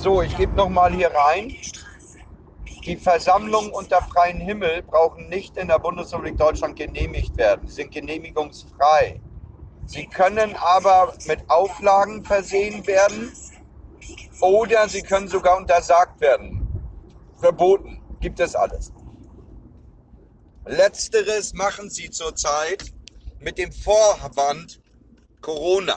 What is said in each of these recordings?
So, ich gebe nochmal hier rein. Die Versammlungen unter freiem Himmel brauchen nicht in der Bundesrepublik Deutschland genehmigt werden. Sie sind genehmigungsfrei. Sie können aber mit Auflagen versehen werden oder sie können sogar untersagt werden. Verboten. Gibt es alles. Letzteres machen sie zurzeit mit dem Vorwand Corona.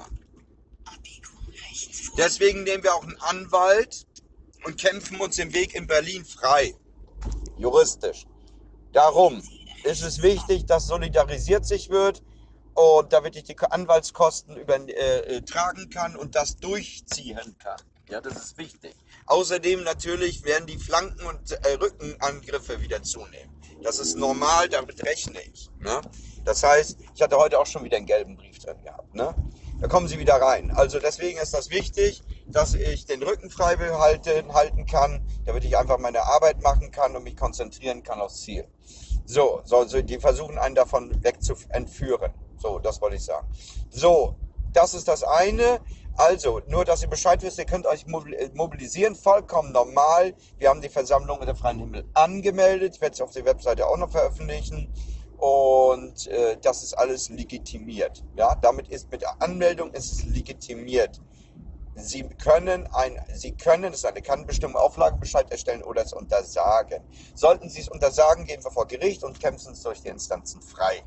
Deswegen nehmen wir auch einen Anwalt und kämpfen uns den Weg in Berlin frei. Juristisch. Darum ist es wichtig, dass solidarisiert sich wird und damit ich die Anwaltskosten tragen kann und das durchziehen kann. Ja, das ist wichtig. Außerdem natürlich werden die Flanken- und Rückenangriffe wieder zunehmen. Das ist normal, damit rechne ich. Ne? Das heißt, ich hatte heute auch schon wieder einen gelben Brief drin gehabt. Ne? Da kommen sie wieder rein. Also deswegen ist das wichtig, dass ich den Rücken frei halten kann, damit ich einfach meine Arbeit machen kann und mich konzentrieren kann aufs Ziel. So, die versuchen einen davon weg zu entführen. So, das wollte ich sagen. So, das ist das eine. Also, nur, dass ihr Bescheid wisst, ihr könnt euch mobilisieren, vollkommen normal. Wir haben die Versammlung unter freiem Himmel angemeldet. Ich werde es auf der Webseite auch noch veröffentlichen. Und das ist alles legitimiert. Ja, damit ist mit der Anmeldung ist es legitimiert. Sie können, das ist eine Kannbestimmung, Auflagenbescheid erstellen oder es untersagen. Sollten Sie es untersagen, gehen wir vor Gericht und kämpfen es durch die Instanzen frei.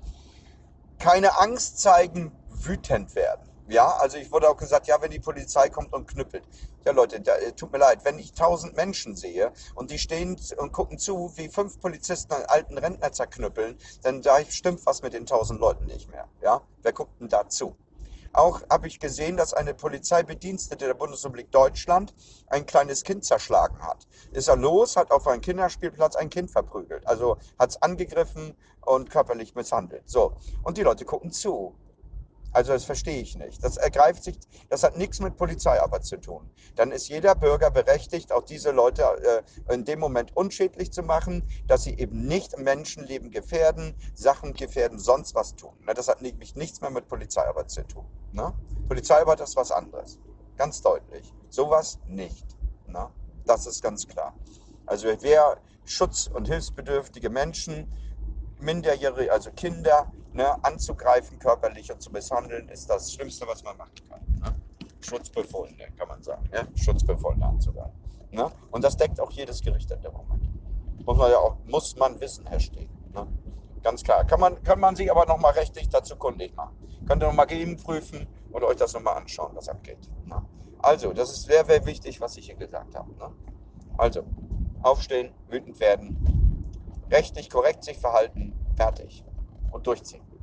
Keine Angst zeigen, wütend werden. Ja, also ich wurde auch gesagt, ja, wenn die Polizei kommt und knüppelt. Ja Leute, tut mir leid, wenn ich 1000 Menschen sehe und die stehen und gucken zu, wie 5 Polizisten einen alten Rentner zerknüppeln, dann stimmt was mit den 1000 Leuten nicht mehr. Ja, wer guckt denn da zu? Auch habe ich gesehen, dass eine Polizeibedienstete der Bundesrepublik Deutschland ein kleines Kind zerschlagen hat. Ist er los, hat auf einem Kinderspielplatz ein Kind verprügelt. Also hat es angegriffen und körperlich misshandelt. So, und die Leute gucken zu. Also das verstehe ich nicht. Das hat nichts mit Polizeiarbeit zu tun. Dann ist jeder Bürger berechtigt, auch diese Leute in dem Moment unschädlich zu machen, dass sie eben nicht Menschenleben gefährden, Sachen gefährden, sonst was tun. Das hat nämlich nichts mehr mit Polizeiarbeit zu tun. Ne? Polizeiarbeit ist was anderes. Ganz deutlich. Sowas nicht. Ne? Das ist ganz klar. Also wer schutz- und hilfsbedürftige Menschen, Minderjährige, also Kinder, ne, anzugreifen körperlich und zu misshandeln, ist das Schlimmste, was man machen kann. Ne? Schutzbefohlene, kann man sagen. Ja? Schutzbefohlene anzugreifen. Ne? Und das deckt auch jedes Gericht in dem Moment. Muss man wissen, Herr Steg. Ne? Ganz klar. Kann man sich aber nochmal rechtlich dazu kundig machen. Könnt ihr nochmal gegenprüfen oder euch das nochmal anschauen, was abgeht. Ne? Also, das ist sehr, sehr wichtig, was ich hier gesagt habe. Ne? Also, aufstehen, wütend werden, rechtlich korrekt sich verhalten, fertig und durchziehen.